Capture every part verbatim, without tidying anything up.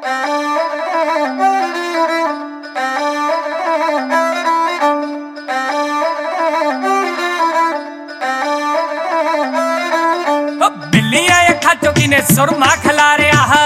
बिल्लियां अखां चों किने सुरमा खिलारिया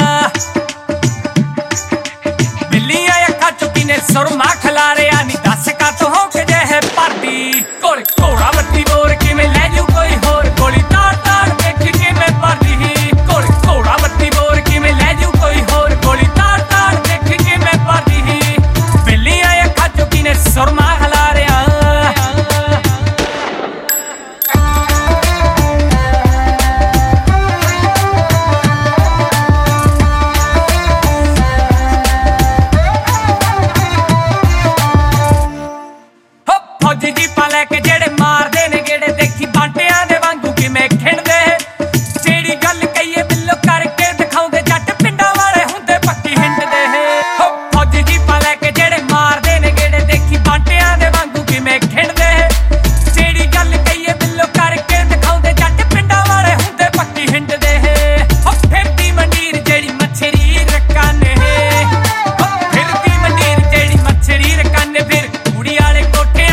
बिल्लियां अखां चों किने सुरमा खिलारिया नी दस का तो हो के जे है भरदी कोल घोड़ा बत्ती बोर किवें लै जू कोई होर गोली ताड़ ताड़ देख किवें भरदी कोल घोड़ा बत्ती बोर किवें लै जू कोई होर गोली ताड़ ताड़ देख किवें भरदी बिल्लियां अखां चों किने सुरमा खिलारिया फौजी जीपा लैके जेड़े मारदे ने गेड़े देखी बांटियां दे वांगू किवें खिंडदे जेड़ी गल कहीए बिल्लो करके दिखाउंदे जट पिंडां वाले हुंदे पक्की हिंडदे फौजी जीपा लैके जेड़े मारदे ने गेड़े देखी बांटियां दे वांगू किवें खिंडदे जेड़ी गल कहीए बिल्लो करके दिखाउंदे जट पिंडां वाले हुंदे पक्की हिंडदे फिरदी मंडीर जेड़ी मच्छरी रकाने फिरदी मंडीर जेड़ी मच्छरी रकाने फिर कुड़ी वाले कोठियां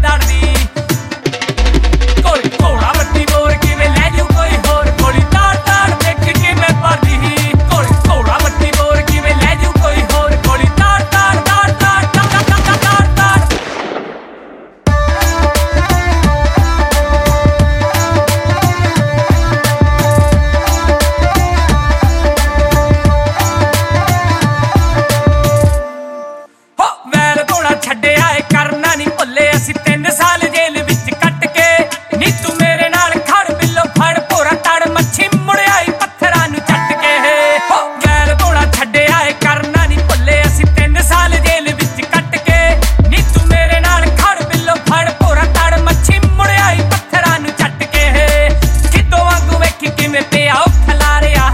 छड्डिया करना नहीं भुल्ले असीं तीन साल जेल विच कट के नी तू मेरे नाल खड़ बिल्लो फड़ भोरा तड़ मच्छी मुड़ियाई पत्थरां नूं चट के हो गैर धोना छड्डिया करना नहीं भुल्ले असीं तीन साल जेल विच कट के नी तू मेरे नाल खड़ बिल्लो फड़ भोरा तड़ मच्छी मुड़ियाई पत्थरां नूं चट के खिद्दो वांगू वेखी किवें पिया ओ खलारिया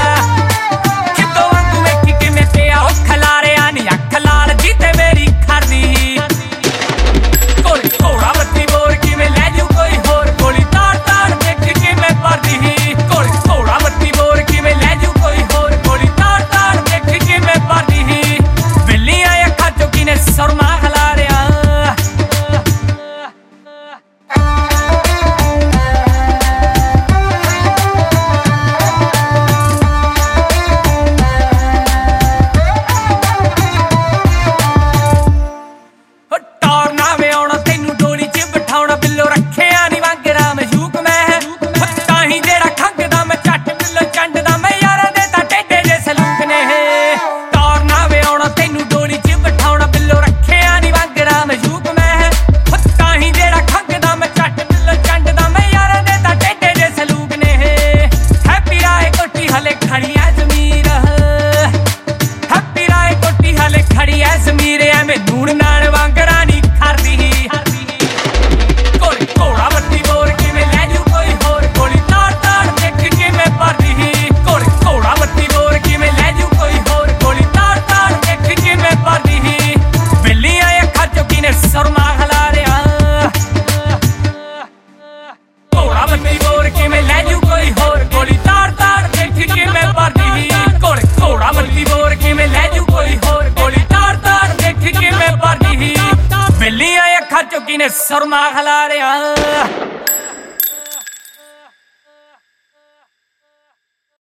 खिद्दो वांगू वेखी किवें पिया ओ खलारिया नी अख लाल जी ते मेरी बिल्लियां अखां चों किने सुरमा खिलारिया।